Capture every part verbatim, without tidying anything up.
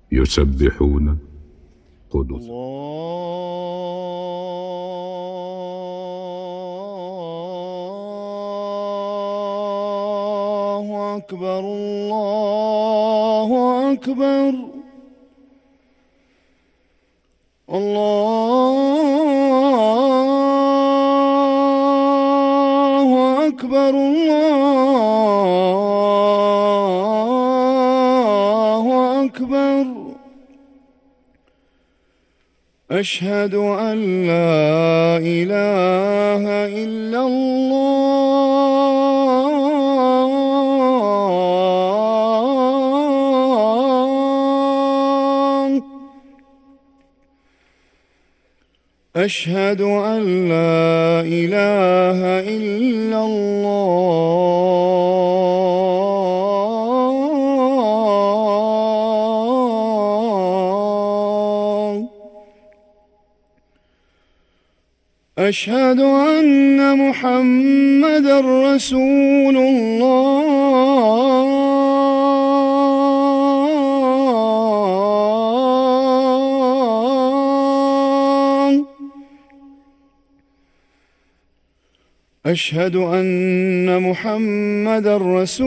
يسبحون قدس. الله أكبر الله أكبر الله أكبر الله أكبر. أشهد أن لا إله إلا الله. أشهد أن لا إله إلا الله. أشهد أن محمدًا رسول الله. أشهد أن محمدًا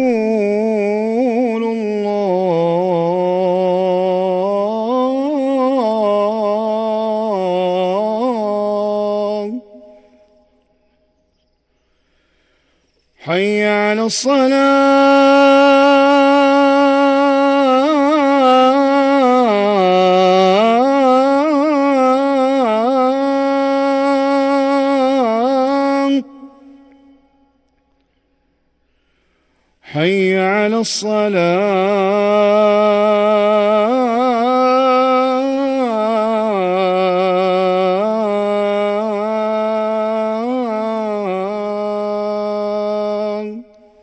رسول الله. حي على الصلاة. حي على الصلاة.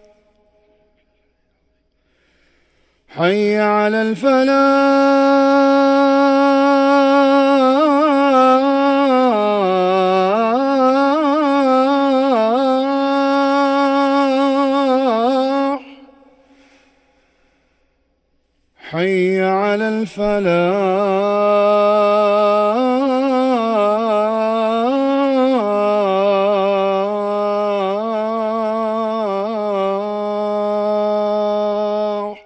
حي على الفلاح. حي على الفلاح.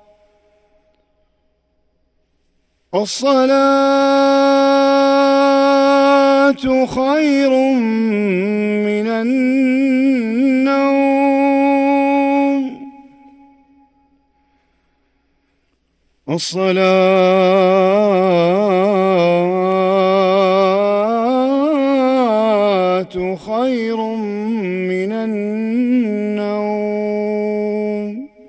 الصلاة خير من النوم. الصلاة خير من النوم.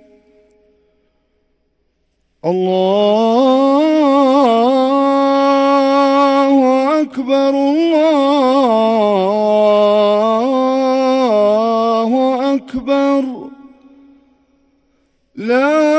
الله أكبر الله أكبر. لا